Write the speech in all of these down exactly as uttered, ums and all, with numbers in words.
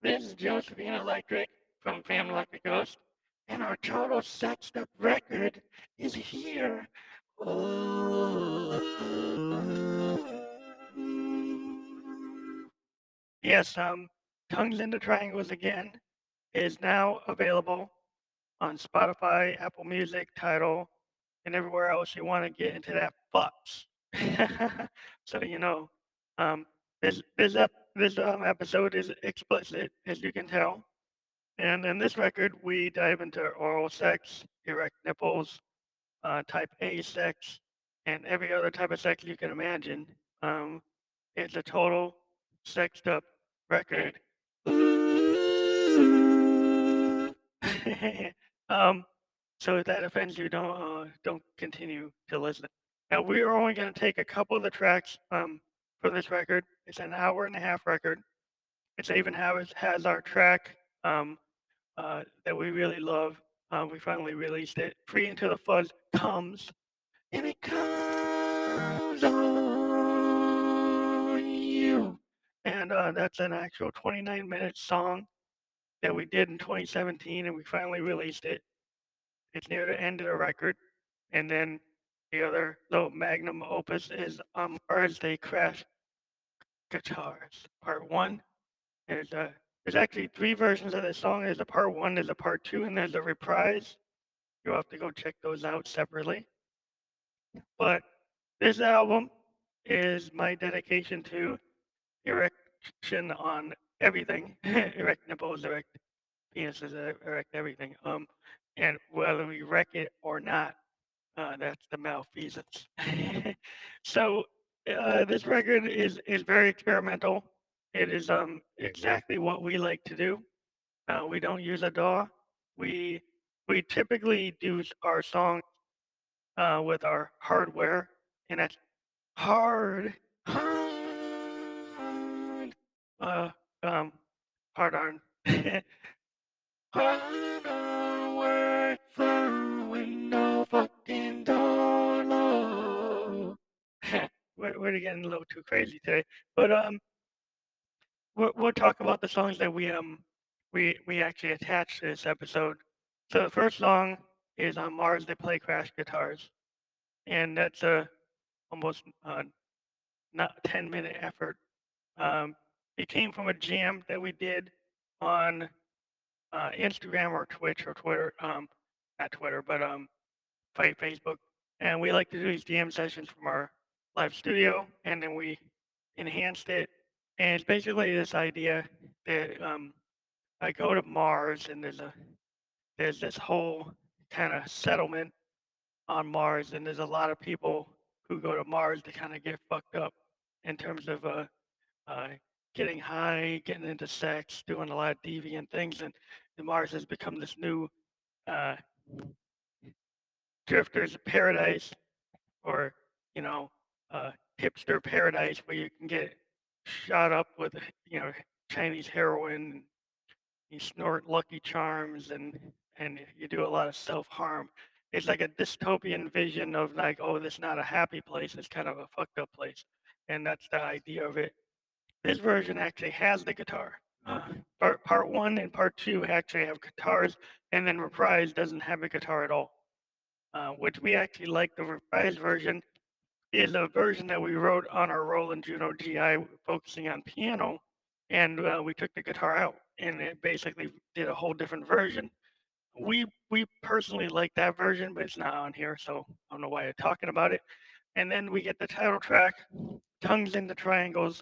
This is Josephine Electric from Family Like a Ghost, and our total sexed up record is here. Oh. Yes, um, Tongues into Triangles again is now available on Spotify, Apple Music, Tidal, and everywhere else you want to get into that fucks. So you know, um, this this ep- this um, episode is explicit, as you can tell. And in this record, we dive into oral sex, erect nipples, uh, type A sex, and every other type of sex you can imagine. Um, it's a total sexed up record. um, so if that offends you, don't uh, don't continue to listen. Now we are only going to take a couple of the tracks um, from this record. It's an hour and a half record. It's even has has our track um, uh, that we really love. Uh, we finally released it. Free Into the Fuzz comes, and it comes on you. And uh, that's an actual twenty-nine minute song that we did in twenty seventeen, and we finally released it. It's near the end of the record. And then the other little magnum opus is um, Mars They Crash Guitars, part one. There's a there's actually three versions of this song. There's a part one, there's a part two, and there's a reprise. You'll have to go check those out separately. But this album is my dedication to erection on everything. Erect nipples, erect penises, er- erect everything. Um, and whether we wreck it or not, uh, that's the malfeasance. So uh, this record is is very experimental. It is um exactly what we like to do. Uh, we don't use a D A W. We we typically do s- our songs uh, with our hardware, and that's hard, hard, uh, um, hard on. Hard on work from window fucking door. No. we're, we're getting a little too crazy today, but um, we'll, we'll talk about the songs that we um we we actually attached to this episode. So the first song is on Mars They Play Crash Guitars, and that's a almost uh, not ten minute effort. Um, it came from a jam that we did on uh, Instagram or Twitch or Twitter, um, not Twitter, but um, Fa- Facebook. And we like to do these jam sessions from our live studio, and then we enhanced it. And it's basically this idea that um, I go to Mars, and there's a there's this whole kind of settlement on Mars, and there's a lot of people who go to Mars to kind of get fucked up in terms of uh, uh, getting high, getting into sex, doing a lot of deviant things, and, and Mars has become this new uh, drifter's paradise, or you know, uh, hipster paradise where you can get shot up with you know Chinese heroin. You snort Lucky Charms, and and you do a lot of self harm. It's like a dystopian vision of like, oh, this is not a happy place. It's kind of a fucked up place, and that's the idea of it. This version actually has the guitar. Uh, part, part one and part two actually have guitars, and then Reprise doesn't have a guitar at all, uh, which we actually like. The Reprise version is a version that we wrote on our Roland Juno G I, focusing on piano, and uh, we took the guitar out, and it basically did a whole different version. We we personally like that version, but it's not on here, so I don't know why I'm talking about it. And then we get the title track, Tongues into Triangles,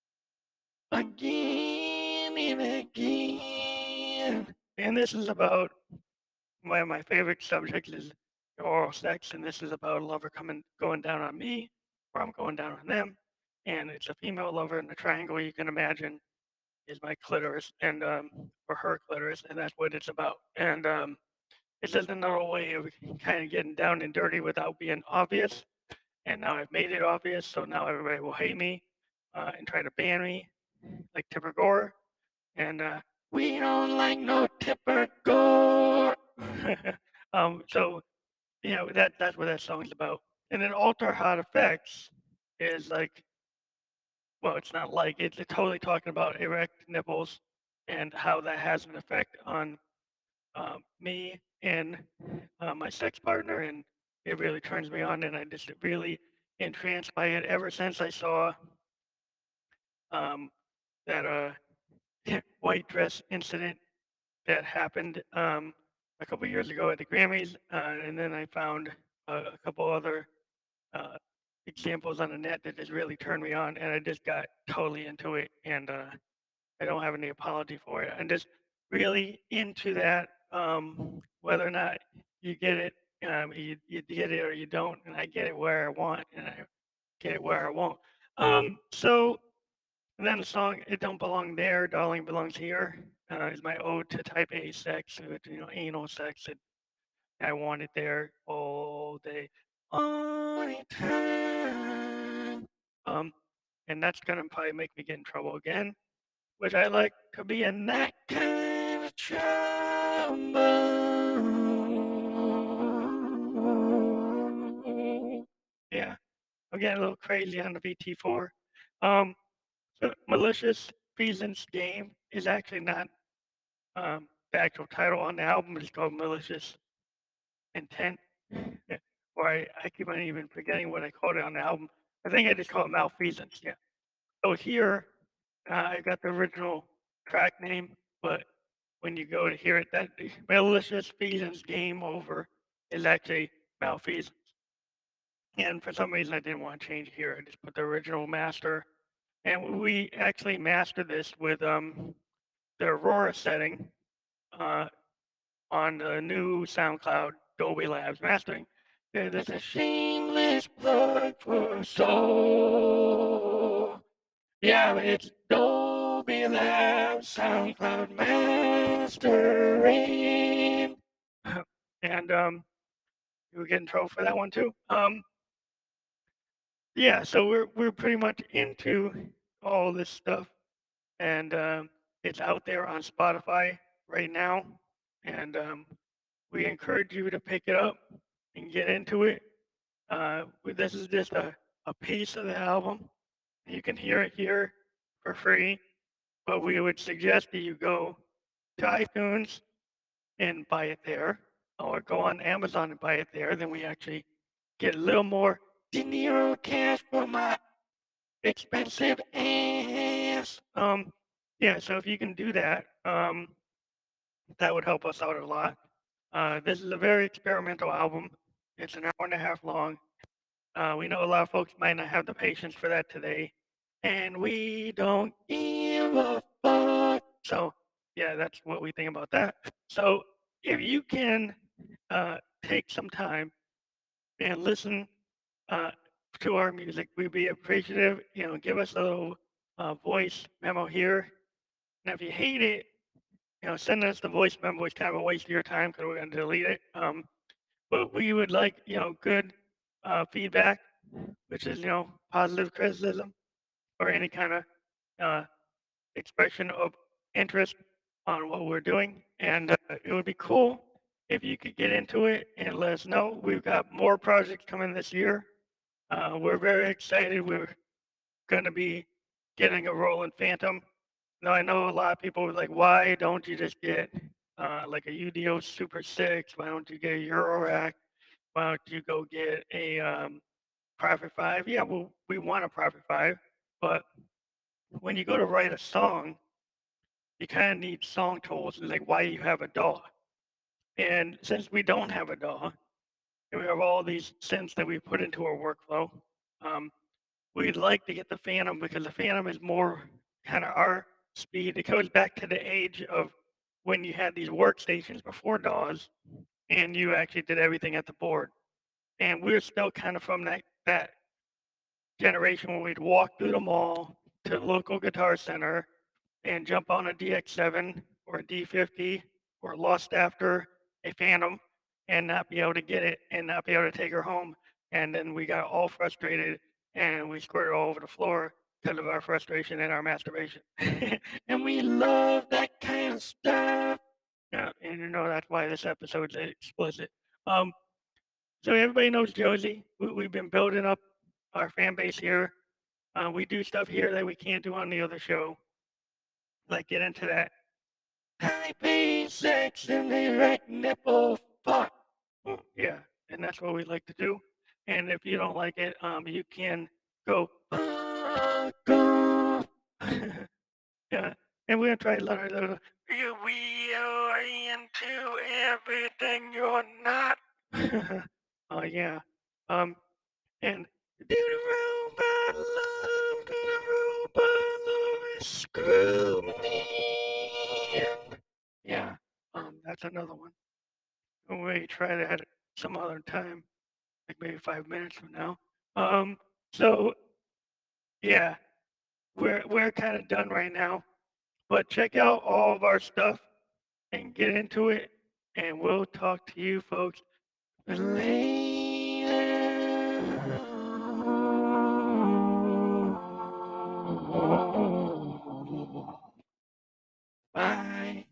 again and again. And this is about one of my favorite subjects is oral sex, and this is about a lover coming going down on me, or I'm going down on them, and it's a female lover in the triangle you can imagine is my clitoris, and um, or her clitoris, and that's what it's about. And um, it's just another way of kind of getting down and dirty without being obvious. And now I've made it obvious, so now everybody will hate me uh, and try to ban me, like Tipper Gore. And uh, we don't like no Tipper Gore. um, so you know that that's what that song's about. And then Alter Hot Effects is like, well, it's not like it's totally talking about erect nipples and how that has an effect on um, me and uh, my sex partner, and it really turns me on, and I just really entranced by it ever since I saw um, that uh, white dress incident that happened um, a couple years ago at the Grammys, uh, and then I found a, a couple other uh, examples on the net that just really turned me on, and I just got totally into it, and uh, I don't have any apology for it. I'm just really into that, um, whether or not you get it, um, you, you get it or you don't, and I get it where I want, and I get it where I won't. Um, so and then the song "It Don't Belong There, Darling Belongs Here" uh, is my ode to Type A sex, with, you know, anal sex. It, I want it there all day, all the time. Um, and that's gonna probably make me get in trouble again, which I like to be in that kind of trouble. Yeah, I'm getting a little crazy on the B T four. Um, so Malicious Feasance Game is actually not um, the actual title on the album. It's called Malicious Intent. Yeah. Or I, I keep on even forgetting what I called it on the album. I think I just called it Malfeasance. Yeah. So here, uh, I got the original track name, but when you go to hear it, that Malicious Feasance Game Over is actually Malfeasance. And for some reason, I didn't want to change here. I just put the original master. And we actually mastered this with um, the Aurora setting uh, on the new SoundCloud Dolby Labs mastering. Yeah, there's a shameless plug for soul. Yeah, it's Dolby Labs SoundCloud mastering. And um, you were getting in trouble for that one too. Um, yeah, so we're we're pretty much into all this stuff, and um, it's out there on Spotify right now, and um, we encourage you to pick it up and get into it. Uh, this is just a, a piece of the album. You can hear it here for free, but we would suggest that you go to iTunes and buy it there, or go on Amazon and buy it there. Then we actually get a little more De Niro cash for my expensive ass. Um, yeah, so if you can do that, um, that would help us out a lot. Uh, this is a very experimental album. It's an hour and a half long. Uh, we know a lot of folks might not have the patience for that today, and we don't give a fuck. So, yeah, that's what we think about that. So, if you can uh, take some time and listen uh, to our music, we'd be appreciative. You know, give us a little uh, voice memo here. And if you hate it, you know, send us the voice memo. It's kind of a waste of your time because we're going to delete it. Um, but we would like, you know, good uh, feedback, which is, you know, positive criticism or any kind of uh, expression of interest on what we're doing. And uh, it would be cool if you could get into it and let us know. We've got more projects coming this year. Uh, we're very excited. We're going to be getting a Roland Phantom. Now, I know a lot of people were like, why don't you just get uh, like a U D O Super six? Why don't you get a Eurorack? Why don't you go get a um, Private Five? Yeah, well, we want a Private Five, but when you go to write a song, you kind of need song tools, like why you have a D A W. And since we don't have a D A W, and we have all these synths that we put into our workflow, um, we'd like to get the Phantom because the Phantom is more kind of our speed. It goes back to the age of when you had these workstations before D A Ws, and you actually did everything at the board. And we're still kind of from that that generation when we'd walk through the mall to the local guitar center and jump on a D X seven or a D fifty or lost after a Phantom and not be able to get it and not be able to take her home. And then we got all frustrated and we squirted all over the floor because of our frustration and our masturbation. And we love that kind of stuff. Yeah, and you know that's why this episode's explicit. Um, so everybody knows Josie. We, we've been building up our fan base here. Uh, we do stuff here that we can't do on the other show. Like get into that. type A sex and the erect nipple fuck. Yeah, and that's what we like to do. And if you don't like it, um, you can go fuck off. Yeah, and we're gonna try to let her know you we are into everything you're not. Oh yeah. Um and do the robot love, do the robot love, screw me. Yeah, um, that's another one. We'll maybe try that some other time, like maybe five minutes from now. Um, so yeah, we're we're kind of done right now, but check out all of our stuff and get into it, and we'll talk to you folks later. Bye.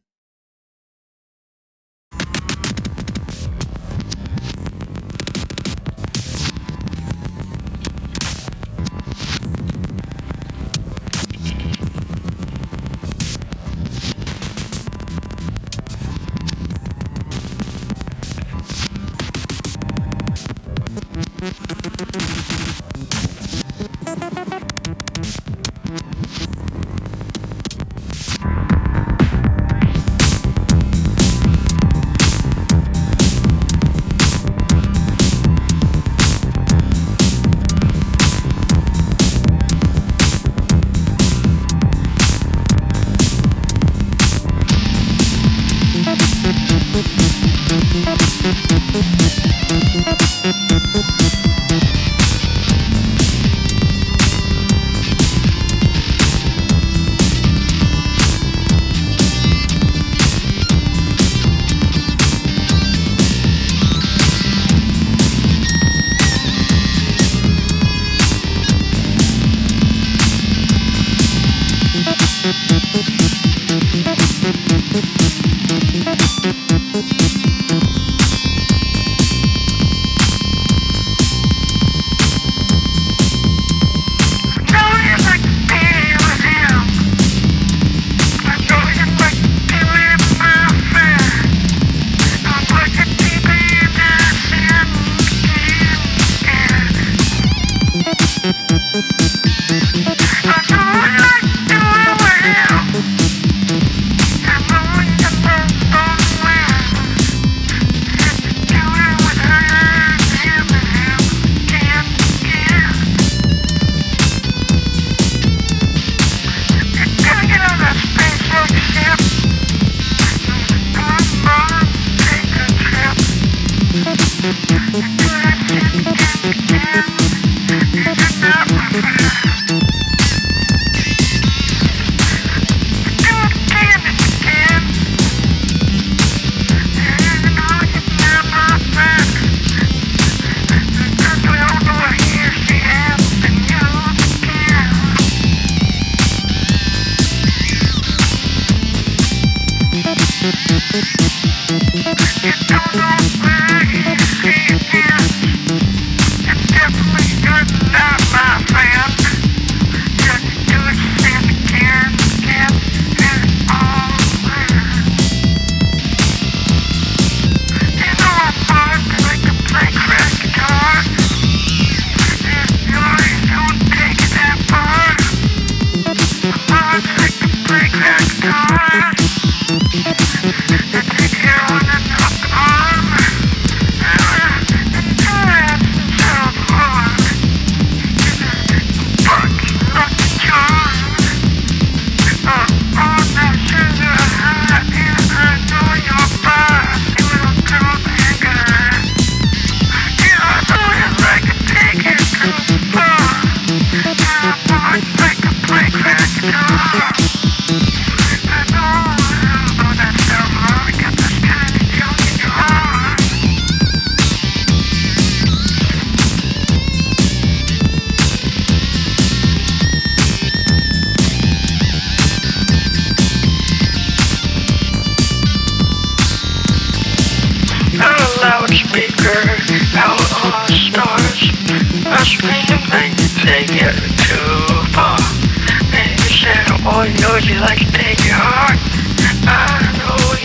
Loudspeaker out on stars. I scream like they get too far. And you said all you know is you like to take your heart. I know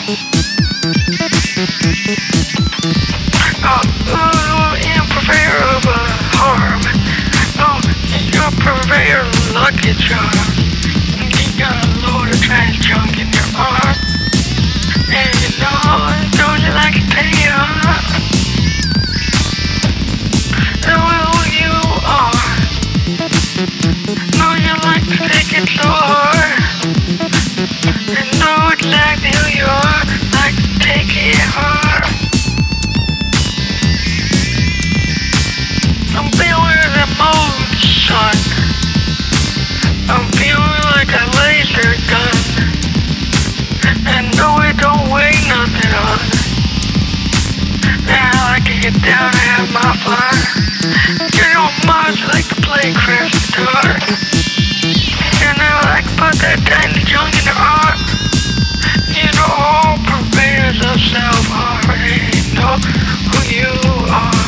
Oh, oh, and purveyor of uh, harm. Oh, you're a purveyor of lucky charms. You got a load of trash junk in your arm. And you know, don't you like to pay you off? And well, you are. No, you like to take it so hard. And know exactly who you are. Like to take it hard. I'm feeling the motion. I'm feeling like a laser gun. And no, it don't weigh nothing on. And I like to get down and have my fun. You know, much like to play crash guitar. And I like to put that tiny junk in the art. You know, all purveyors of self-harm. You know who you are.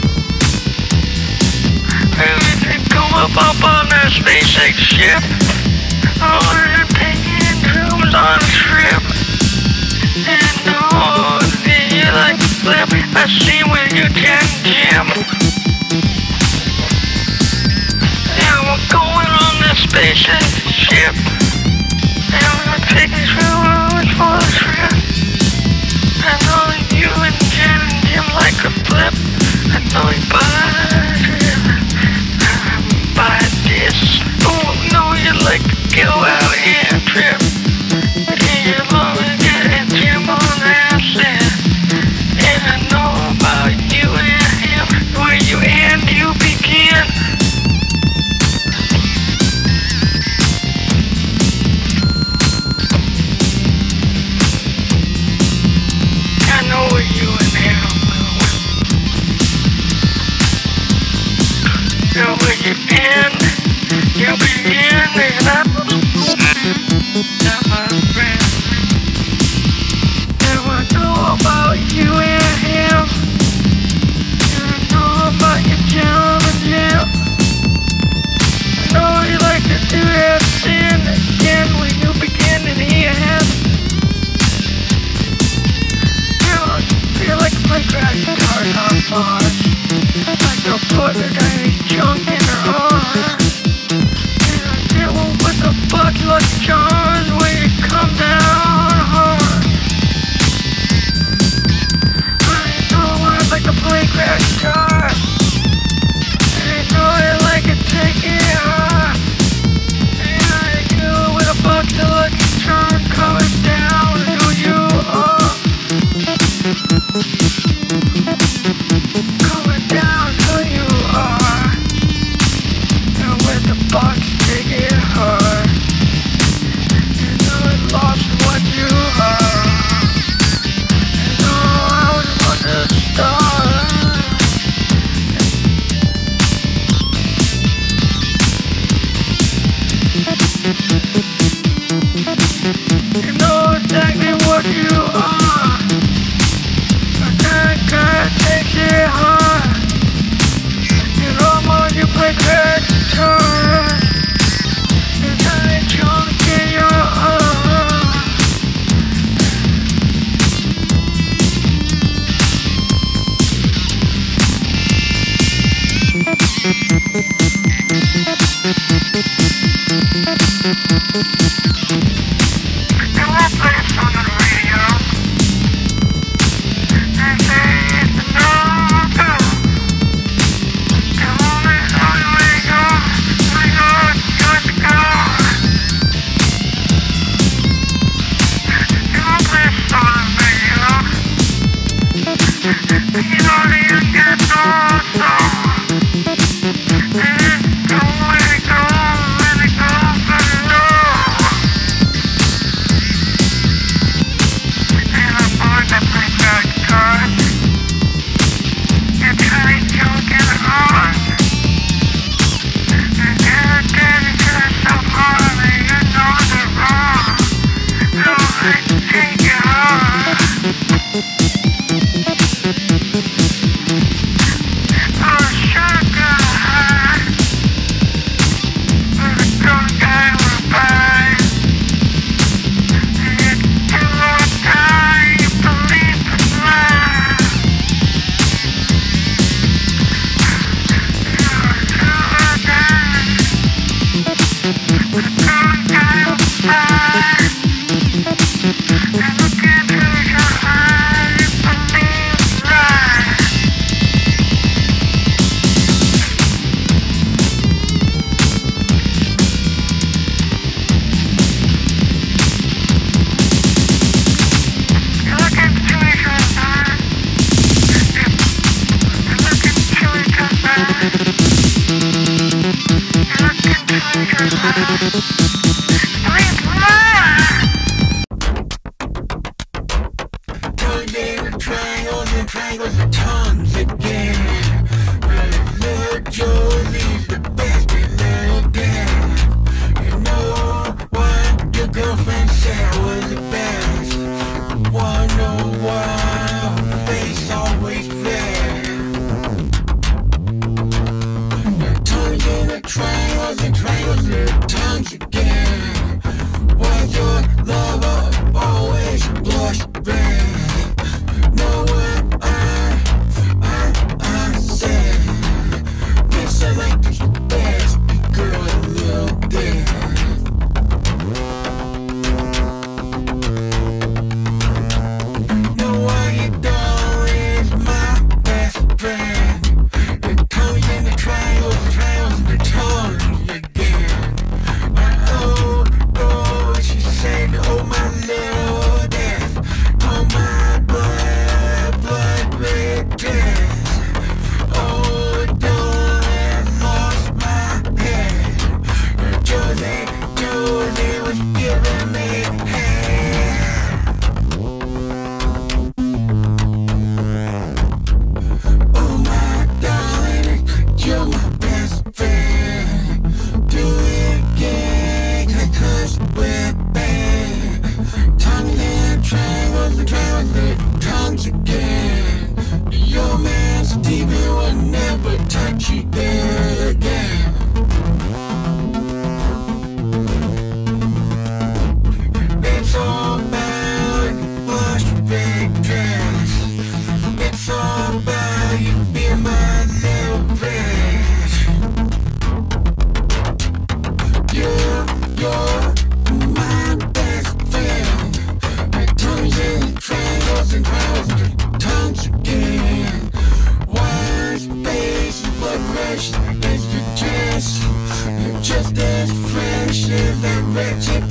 Everything come up up on that SpaceX ship. Oh, they're taking rooms on a trip. And oh, you like to flip a scene with you can Jim. Yeah, we're going on this SpaceX ship. And we're gonna take these rooms for a trip. I know you and Jen and Jim like to flip. I know you buy it. Buy this. Oh no, you like to go out and trip. And you love to get Jim on acid. And I know about you and him, where you end, you begin. I know where you and him will. Know where you end, you begin, and I my friend. Now I know about you and him. And I know about your job and Jim. I know you like to do that sin again when you begin and he has. You know, you like to play crash guitars on bars. Like to put a tiny chunk in her arm. And I said, well, what the fuck, Lucky Charms, when you come down hard? I know I like to play crash guitars. And I know I like to take it hard. And I do with a buck of Lucky Charms coming down who you are. Coming down who you are. And with the box take it hard. You know I lost what you are. You know I was on the start. You know exactly what you are. But that guy takes it hard. You know more you play crash guitars. You got a chunk in your arm. You won't play a song on the radio. They say it's a no-go. Come on, it's on the radio. We know it's good to go. You won't play a song on the radio. You know that you get no song. And it's go, let it go, let it go, let it go.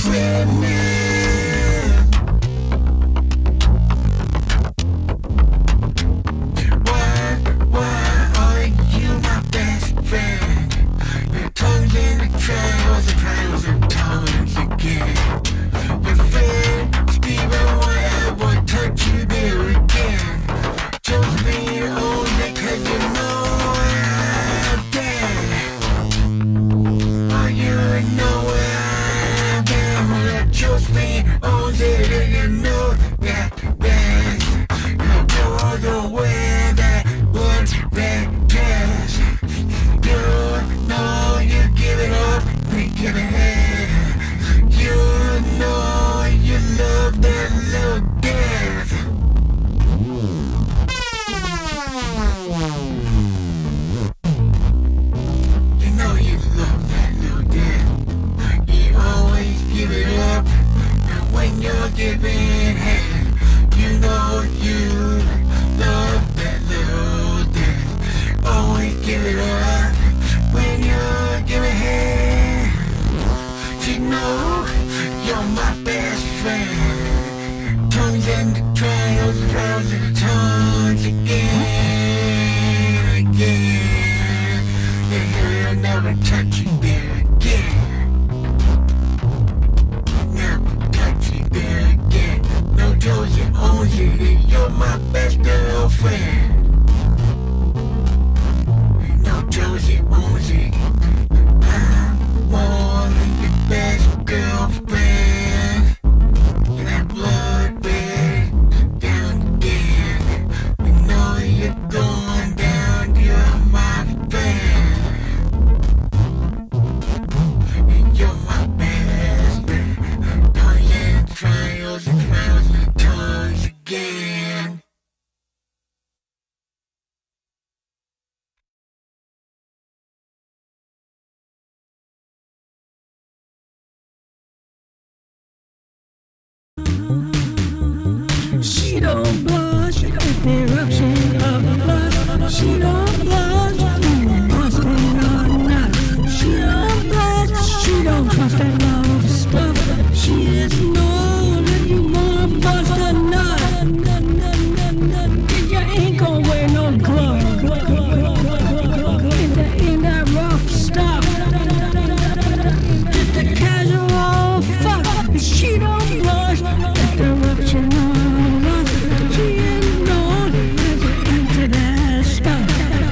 She don't blush, eruption of blood. She don't blush, busting or not. She don't blush, she don't trust that love stuff. She is know that you wanna bust a nut. You ain't gonna wear no glove in that, in that rough stuff. Just a casual fuck. She don't blush, eruption of blood. She is known into that stuff.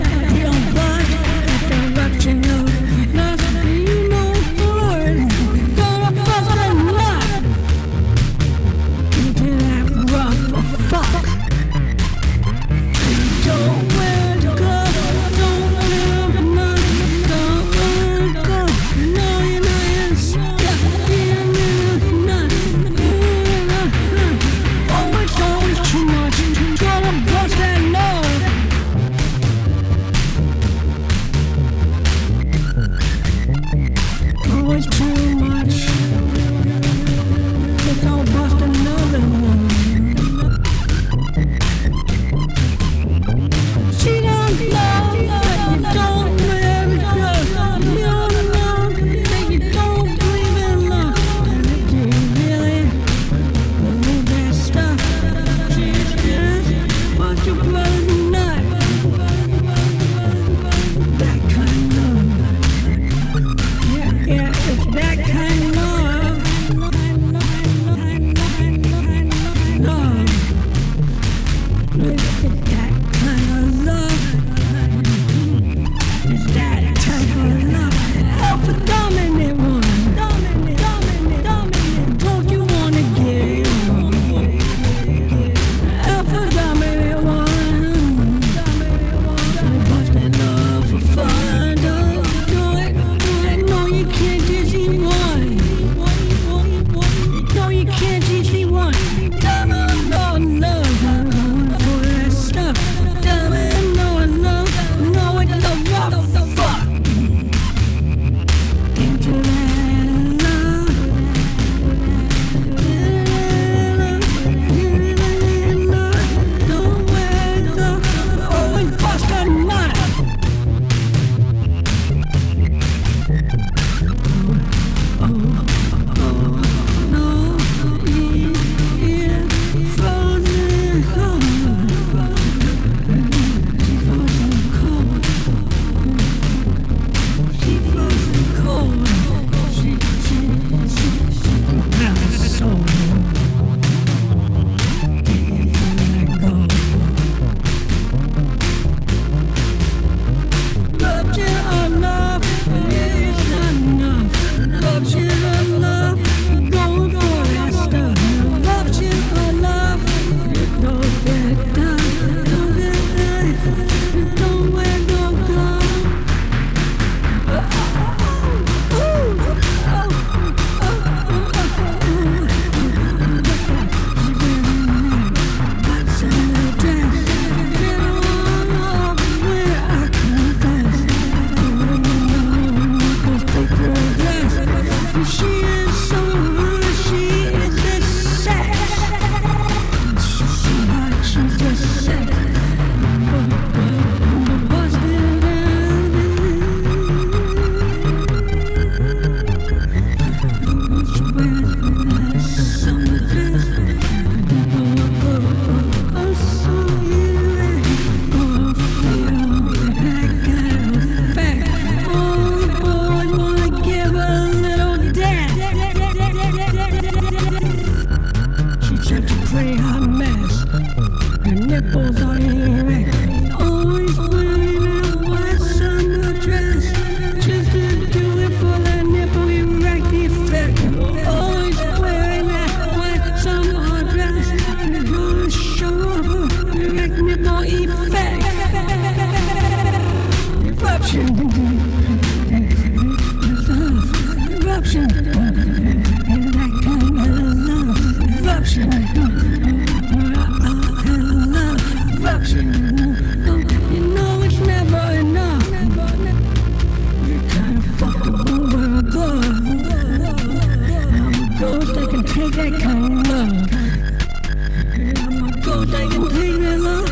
take that kind of love. I'm a ghost that can take that love.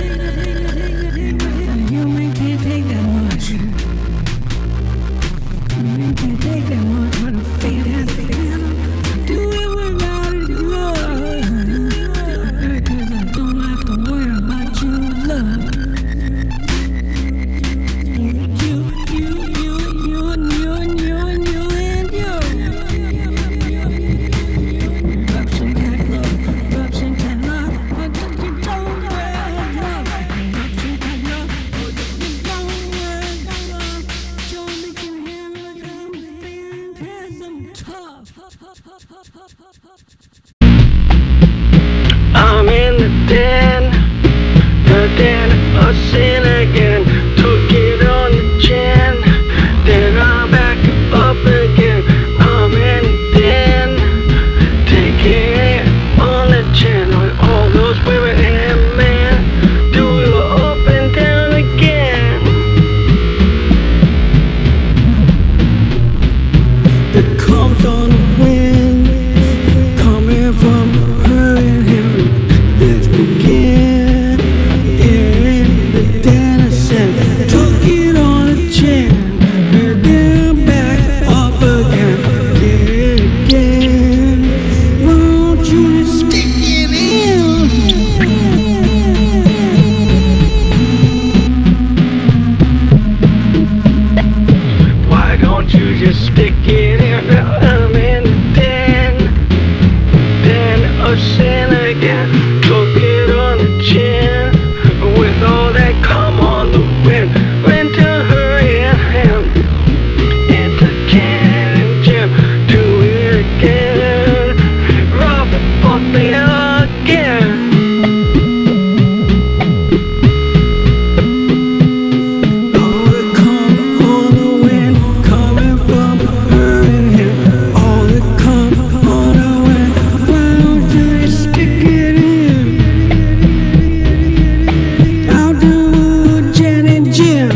A human can't take that much. A human can't take that much. What a fantastic animal. Do it without his love. Because I don't have to worry about your love. I'm in the den, the den of sin again. Took it on the chin, then I'm back up again. I'm in the den, taking it on the chin. With all those women and men, do it up and down again. It comes on the wind, coming from her and him. Let's begin in the dancing. Took it on the chin, and then back up again. Get it again. Won't you stick it in? Why don't you just stick it in? I'm in the den, den of sin again. Took it on the chin, with all that come on the wind. Went to her and him, into Ken and Jim. Do it again, rough up me again. All that come on the wind, coming from her and him. All that come on the wind, why don't you just stick it in? I'll do Jen and Jim.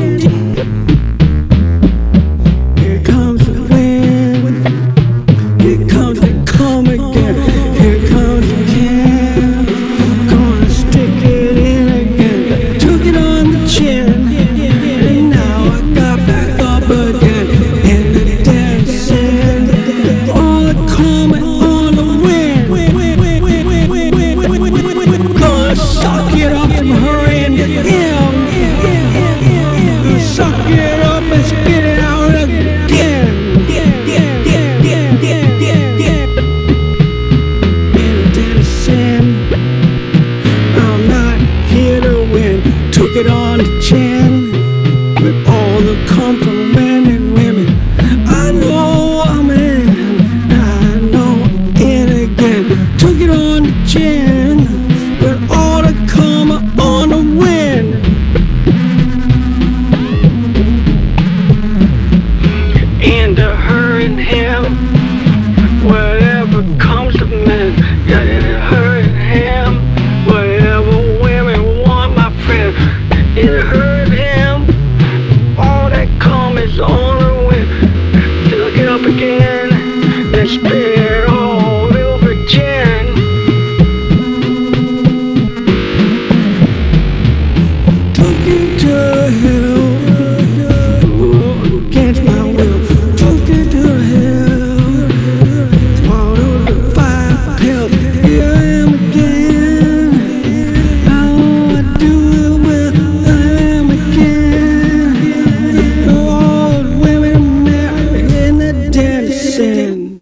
Here comes the wind, here comes the calm again. Here comes the Ken, gonna stick it in again. Took it on the chin, and now I got back up again. In the dancing, all the calm on the wind. Gonna suck it up from her and him. Suck it up and spit it out again. In the dancing, I'm not here to win. Took it on the chin, with all the come from men and women. I know I'm in, I know I'm in again. Took it on the chin, with all the come on the wind. Into her and him, whatever comes to men. Yeah, into her and him, whatever women want, my friend. Into her and him, all that come is on the wind. Look it up again, then spit it all over again. Took it to the hill, against my will. Took it to the hill, swallowed the five pills. Here I am again. How I do it with I am again. All the women married in the dancing.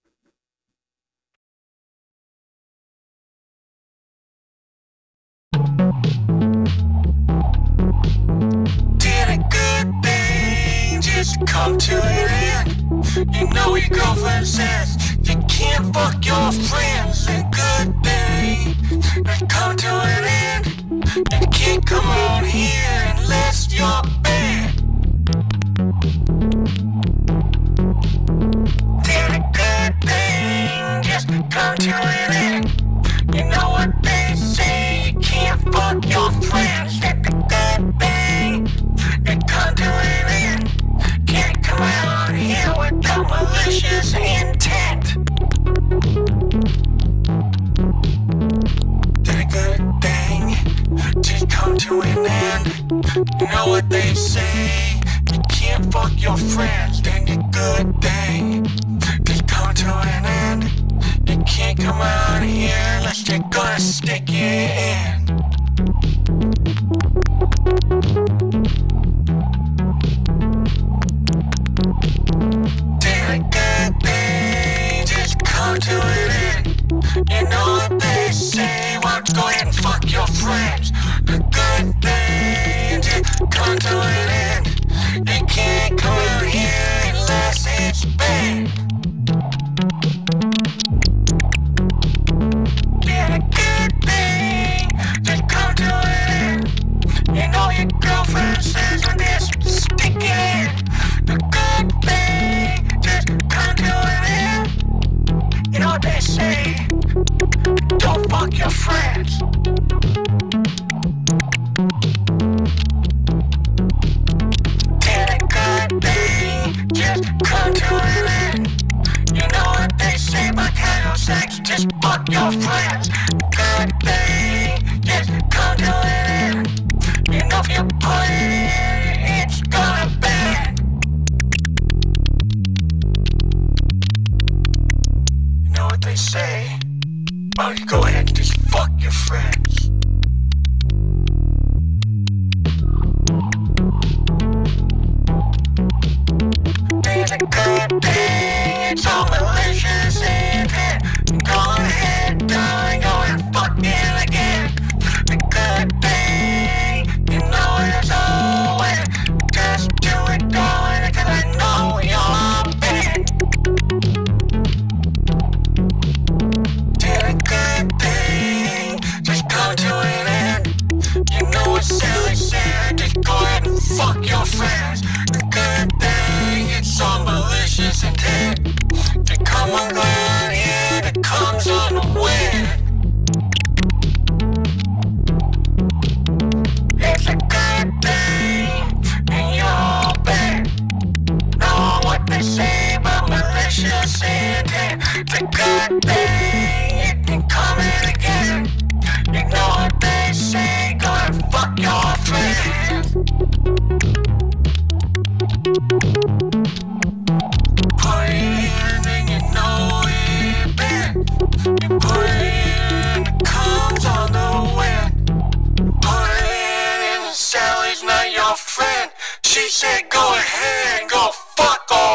Did a good thing just come to an end? You know your girlfriend says you can't fuck your friends. A good thing that come to an end. And you can't come on here unless you're bad. Did a good thing just come to an end? You know what they say, you can't fuck your friends. That the good thing that come to an end. Can't come out here with the malicious intent. end. You know what they say, you can't fuck your friends, then your good day just come to an end. You can't come out here unless they're gonna stick you in. Did a good thing just come to an end? You know what they say, why don't you go ahead and fuck your friends? A good thing just come to an end. You can't come out here unless it's bad. Did a good thing just come to an end? You know your girlfriend says when they're sticking in. A good thing just come to an end. You know what they say, don't fuck your friends. Did a good thing just come to an end? You know what they say about casual sex, just fuck your friends. Good thing just come to an end. You know if you put it in, it's gonna bend. You know what they say, why don't you go ahead and just fuck your friends? It's a good thing, it's all malicious intent. Go ahead, darling, go and fuck it again. A good thing, you know it's always. Just do it, darling, cause I know you're bad. Did a good thing just come to an end? You know what Sally said, just go ahead and fuck your friends. A good thing, it's all malicious intent. To come around here that comes on the wind. It's a good thing, and you're all bad. Know what they say about malicious intent. It's a good thing, it can come in again. You know what they say, go and fuck your friends. Put it in and you know it bent. You put it in, it comes on the wind. Put it in and Sally's not your friend. She said go ahead and go fuck off.